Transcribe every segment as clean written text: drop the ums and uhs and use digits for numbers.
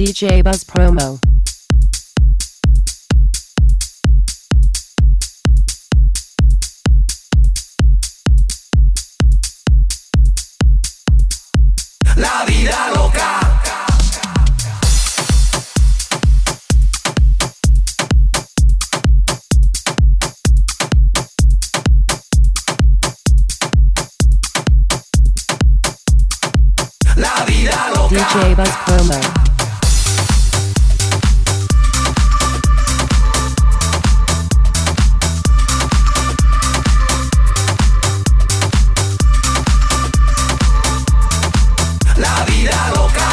DJ Buzz Promo. La vida loca. La vida loca. DJ Buzz Promo. La vida loca.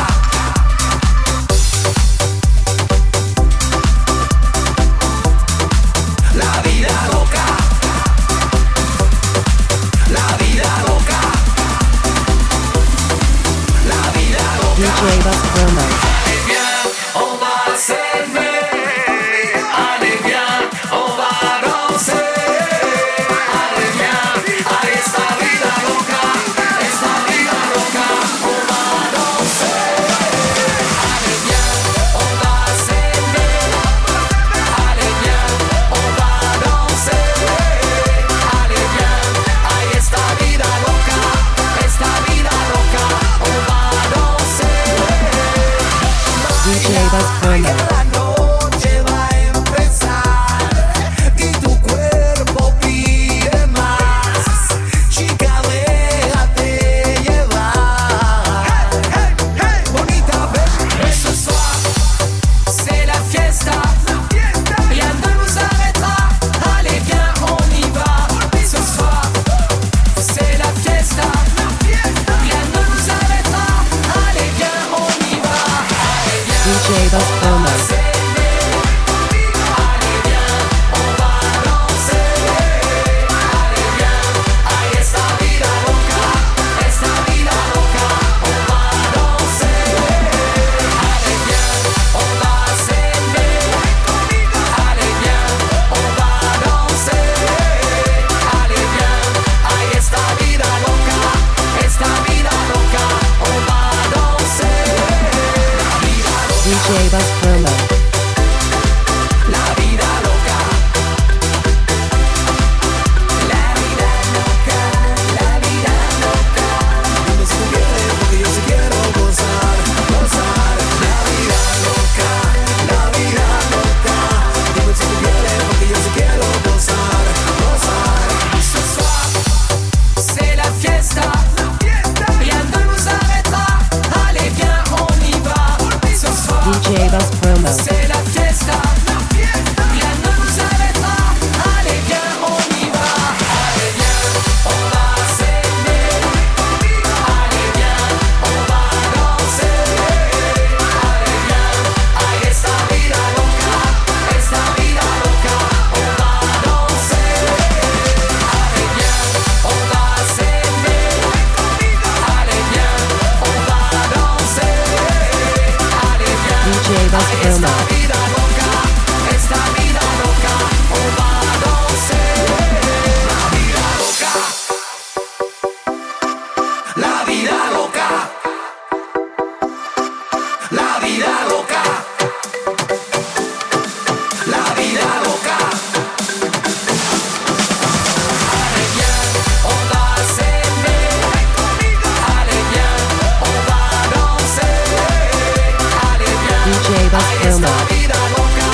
La vida loca. La vida loca. La vida loca. DJ Buzz Promo. Allez viens, on va s'aimer. Allez viens, on va danser. Allez viens, a esta vida loca. Esta vida loca, on va danser. Allez viens, on va s'aimer. Allez viens, on va danser. Allez viens, a esta vida loca. Esta vida loca, on va danser. DJ Buzz Promo. La noche va a empezar y tu cuerpo pide más. Chica, déjate llevar. Hey, hey, hey, bonita, ven. Ce soir, c'est la fiesta. Rien ne nous arrêtera. Allez, viens, on y va. Ce soir, c'est la fiesta. Rien ne nous arrêtera. Allez, viens, on y va. Allez, viens. DJ Buzz Promo. Allez viens, on va danser. Allez viens, a esta vida loca, on va danser. Allez viens, on va s'aimer. Allez viens, on va danser. Allez viens, a esta vida loca, on va danser. DJ Buzz Promo. La vida loca. La vida loca. La vida loca. Dime si tú quieres, porque yo sí quiero gozar, gozar. La vida loca. La vida loca. Dime si tú quieres, porque yo sí quiero gozar, gozar. Ce soir, c'est la fiesta. Rien ne nous arrêtera. Allez viens, on y va. Ce soir, DJ Buzz Promo. c'est la fiesta. Rien ne nous arrêtera. Allez viens, on y va. Allez viens, on va s'aimer. Allez viens, on va danser. Allez viens, a esta vida loca, on va danser. Allez viens, on va s'aimer. Allez viens, on va danser. Allez viens, DJ Buzz Promo. esta vida loca, on va danser. La vida loca. La vida loca. La vida loca. Allez viens, on va s'aimer. Allez viens, on va danser. Allez viens, DJ Buzz a Promo. esta vida loca,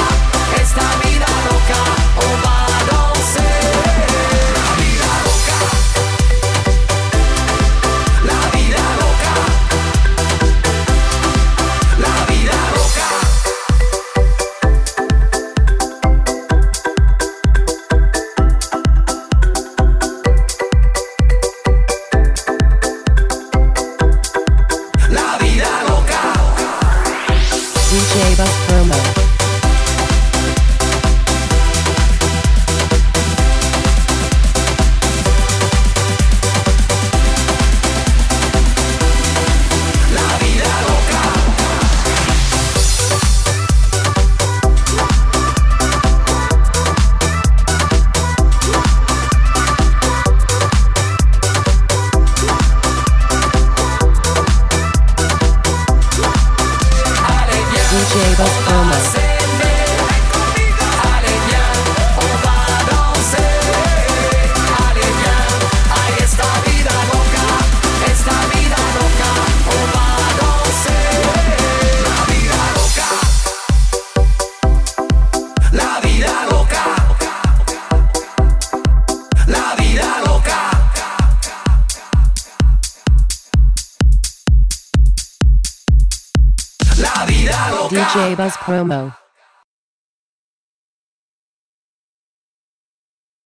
on va danser. La vida loca. La vida loca. La vida loca. La vida loca. DJ Buzz Promo. La vida loca. DJ Buzz Promo. DJ Buzz Promo.